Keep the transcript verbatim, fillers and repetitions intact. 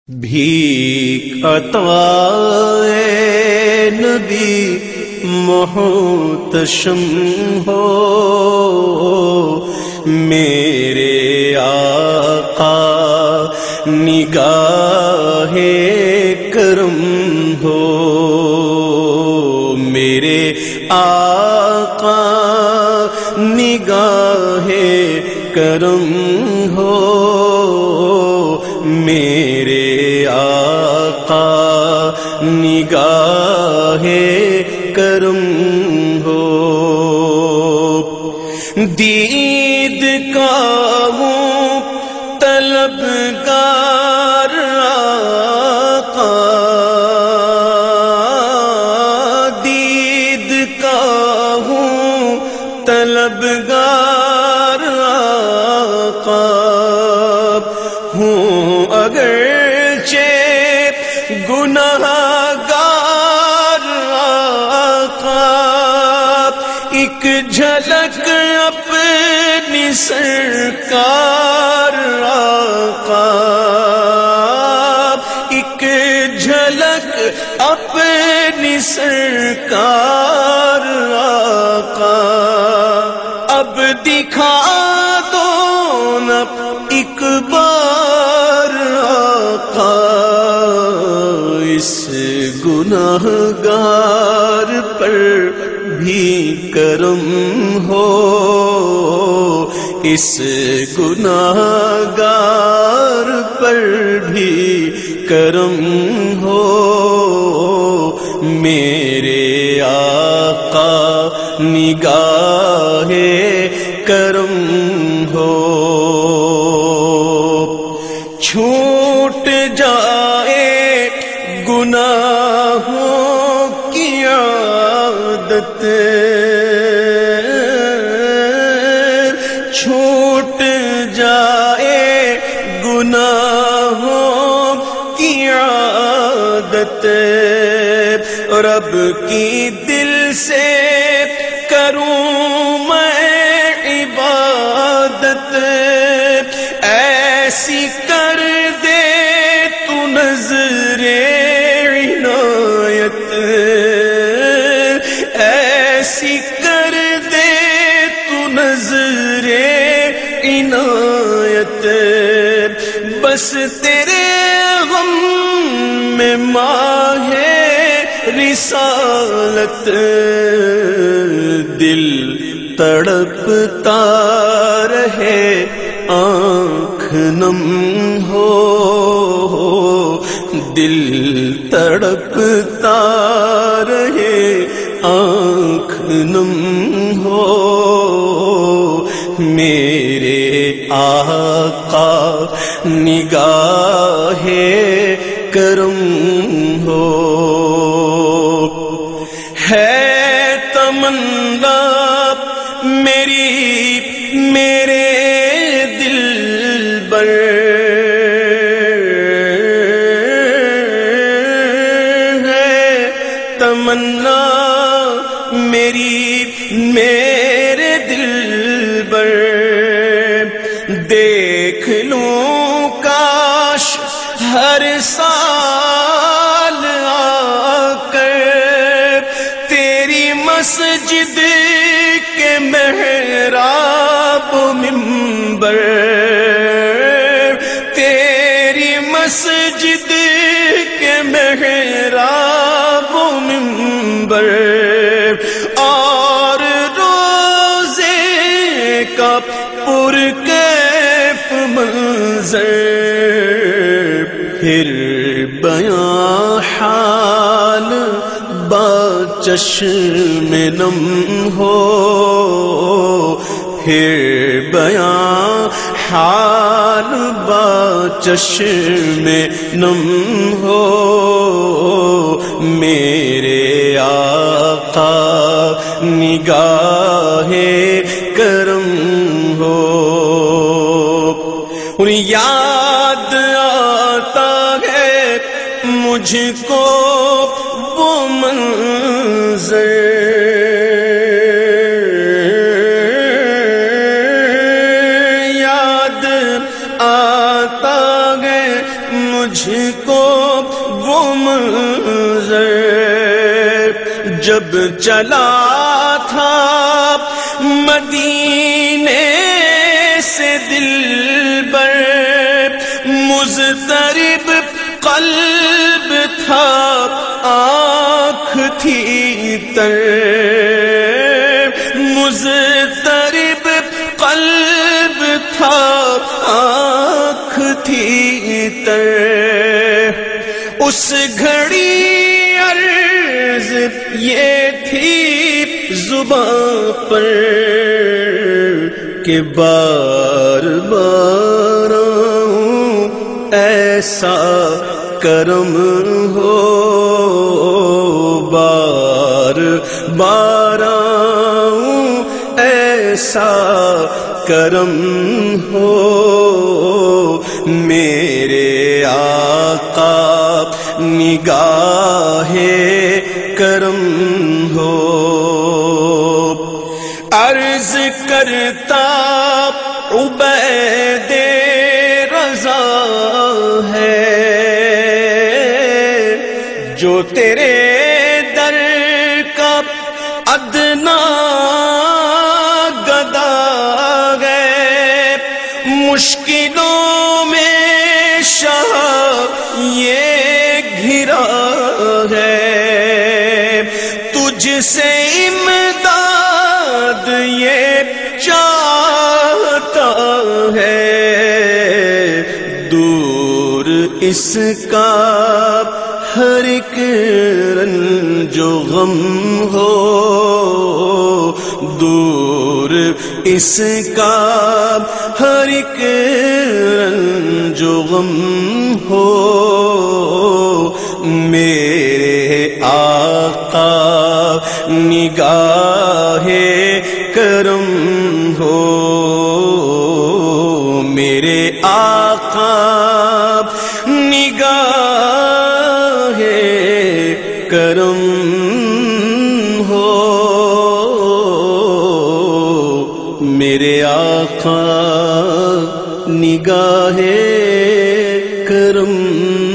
بھیک عطا اے نبی محتشم ہو، میرے آقا نگاہ کرم ہو، میرے آقا نگاہ کرم ہو، میرے آقا نگاہ کرم ہو، دید کا ہوں طلبگار آقا، دید کا ہوں طلبگار آقا، ہوں اگرچہ گناہ گار آقا، ایک جھلک اپنی سرکار آقا، ایک جھلک اپنی سرکار آقا، اب دکھا دو نا ایک بار آقا، اس گناہ گار پر بھی کرم ہو، اس گناہ گار پر بھی کرم ہو، میرے آقا نگاہ کرم ہو، چھوٹ جائے گناہوں کی عادت، چھوٹ جائے گناہوں کی عادت، رب کی دل سے کروں میں عبادت، ایسی کر دے تو نظر عنایت، ایسی کر دے تو نظر عنایت، بس تیرے غم میں ماہ رسالت، دل تڑپتا رہے آنکھ نم ہو، دل تڑپتا رہے آنکھ نم ہو، میرے آقا نگاہ کرم ہو، ہے تمنا میری میرے دل بر، ہے تمنا میری میرے دل بر، دیکھ لوں کاش ہر سال آ کر تیری مسجد کے محراب و منبر، تیری مسجد کے محراب و منبر، اور روزے کا پرکیف منظر، پھر بیاں حال با چشم نم ہو، پھر بیاں حال با چشم نم ہو، میرے آقا نگاہ کرم ہو، یاد آتا ہے مجھ کو وہ منظر، یاد آتا ہے مجھ کو وہ منظر جب چلا تھا مدینے سے دلبر، مضطرب قلب تھا آنکھ تھی تر، مضطرب قلب تھا آنکھ تھی تر، اس گھڑی عرض یہ تھی زباں پر کہ بار بار ایسا کرم ہو، بار بار ایسا کرم ہو، میرے آقا نگاہ کرم ہو۔ عرض کرتا عبید رضا ہے جو تیرے در کا ادنا گدا ہے، مشکلوں میں شاہ یہ گھرا ہے، تجھ سے امداد یہ چاہتا ہے، دور اس کا ہر ایک رنج و غم ہو، دور اس کا ہر ایک رنج و غم ہو، میرے آقا نگاہ کرم ہو، میرے آقا نگاہ کرم ہو، میرے آقا نگاہ کرم